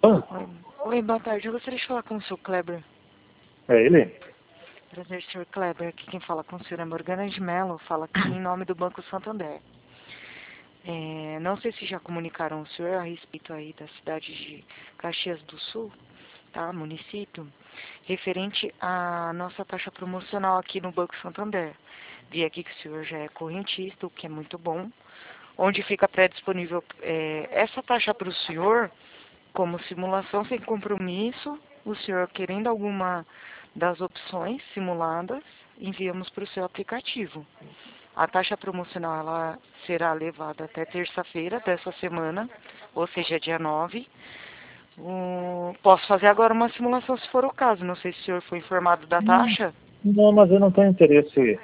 Oi, oi, boa tarde. Eu gostaria de falar com o Sr. Kleber. É ele? Prazer, Sr. Kleber. Aqui quem fala com o senhor é Morgana de Mello. Fala aqui em nome do Banco Santander. Não sei se já comunicaram o senhor a respeito aí da cidade de Caxias do Sul, tá? Município, referente à nossa taxa promocional aqui no Banco Santander. Vi aqui que o senhor já é correntista, o que é muito bom. Onde fica pré-disponível essa taxa para o senhor, como simulação sem compromisso, o senhor querendo alguma das opções simuladas, enviamos para o seu aplicativo. A taxa promocional ela será levada até terça-feira dessa semana, ou seja, dia 9. Posso fazer agora uma simulação se for o caso. Não sei se o senhor foi informado da taxa. Não, mas eu não tenho interesse.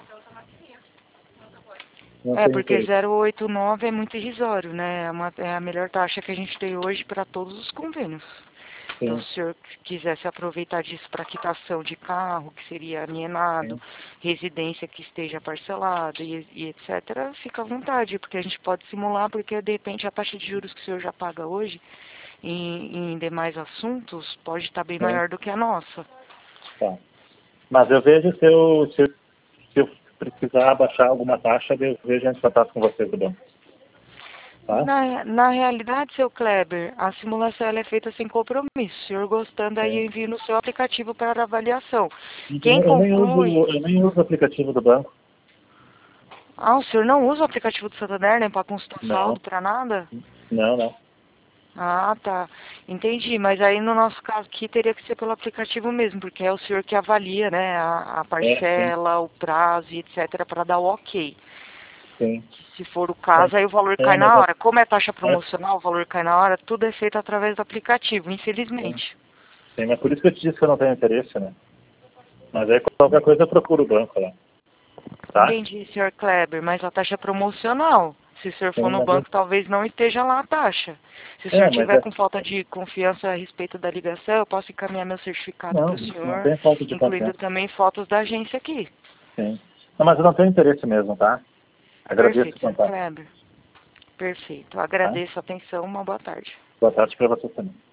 Não tenho Porque interesse. 0,89 é muito irrisório, né? É a melhor taxa que a gente tem hoje para todos os convênios. Então, Sim, se o senhor quisesse aproveitar disso para quitação de carro, que seria alienado, sim. residência que esteja parcelada e etc., fica à vontade, porque a gente pode simular, porque de repente a taxa de juros que o senhor já paga hoje em demais assuntos pode estar bem Sim. maior do que a nossa. Tá. Mas eu vejo se eu precisar baixar alguma taxa, eu vejo antes de contato com vocês do banco. Tá? Na realidade, seu Kleber, a simulação ela é feita sem compromisso. O senhor gostando, aí eu Sim. envio no seu aplicativo para avaliação. Então, Quem conclui... eu nem uso o aplicativo do banco. Ah, o senhor não usa o aplicativo do Santander, nem para consultar saldo, Não, para nada? não. Ah, tá. Entendi. Mas aí no nosso caso aqui teria que ser pelo aplicativo mesmo, porque é o senhor que avalia, né, a Sim, parcela, o prazo e etc. para dar o ok. sim. Se for o caso, aí o valor cai Mas na hora. Como é taxa é, promocional, o valor cai na hora, tudo é feito através do aplicativo, sim, infelizmente. sim, mas por isso que eu te disse que eu não tenho interesse, né? Mas aí qualquer coisa eu procuro o banco lá. Tá? Entendi, senhor Kleber, mas a taxa é promocional. Se o senhor for Sim, no banco, talvez não esteja lá a taxa. Se o senhor mas tiver com falta de confiança a respeito da ligação, eu posso encaminhar meu certificado para o não senhor, tem falta de incluindo confiança. também fotos da agência aqui. Sim. Não, mas eu não tenho interesse mesmo, tá? Agradeço Perfeito, o senhor contato. Kleber. Perfeito. Tá? Agradeço a atenção. Uma boa tarde. Boa tarde para você também.